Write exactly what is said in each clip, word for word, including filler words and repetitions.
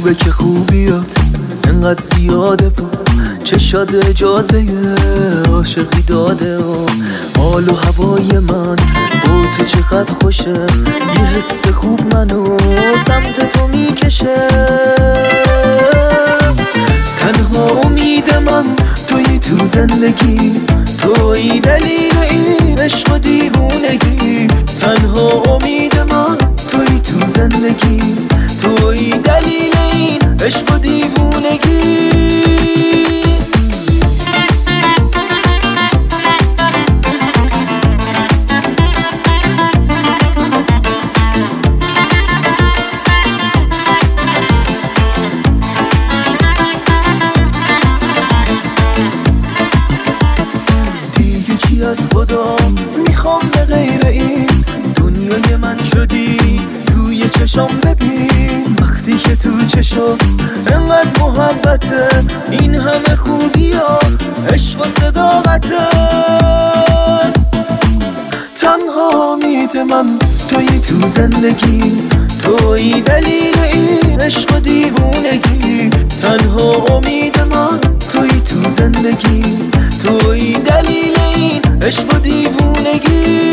خوبه که خوبیات انقدر زیاده و چشاد اجازه عاشقی داده و حال و هوای من با تو چقدر خوشه، یه حس خوب منو سمت تو میکشه. تنها امید من توی تو زندگی، توی دلیل این عشق و دیوونگی. تنها امید من توی تو زندگی، توی دلیل این عشق و دیوونگی. از خدا میخوام به غیر این دنیای من شدی، توی چشام ببین وقتی که تو چشام انقدر محبته، این همه خوبی ها عشق و صداقته. تنها امید من توی تو زندگی، توی دلیل این عشق و دیوونگی. تنها امید من توی تو زندگی، توی دلیل این عشق و دیوونگی.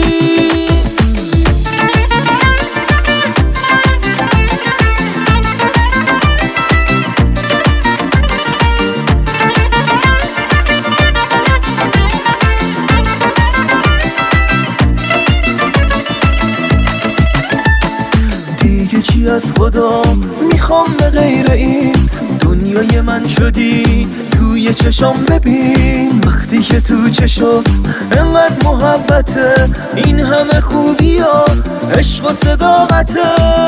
دیگه چی از خدا میخوام به غیر این دنیای من شدی، توی چشام ببین وقتی که تو چشام انقدر محبته، این همه خوبی ها عشق و صداقته.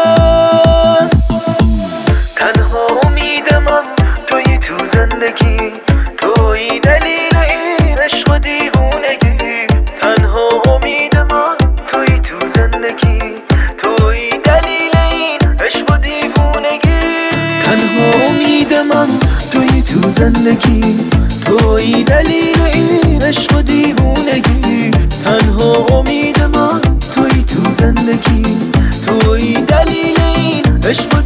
تنها امید من توی تو زندگی، توی دلیل این عشق و دیوونگی. تنها امید من توی تو زندگی، توی دلیل این عشق و دیوونگی. تنها امید من توی تو زندگی، توی دلیل این عشق و دیوونگی. تنها امید من توی تو زندگی، توی دلیل این عشق و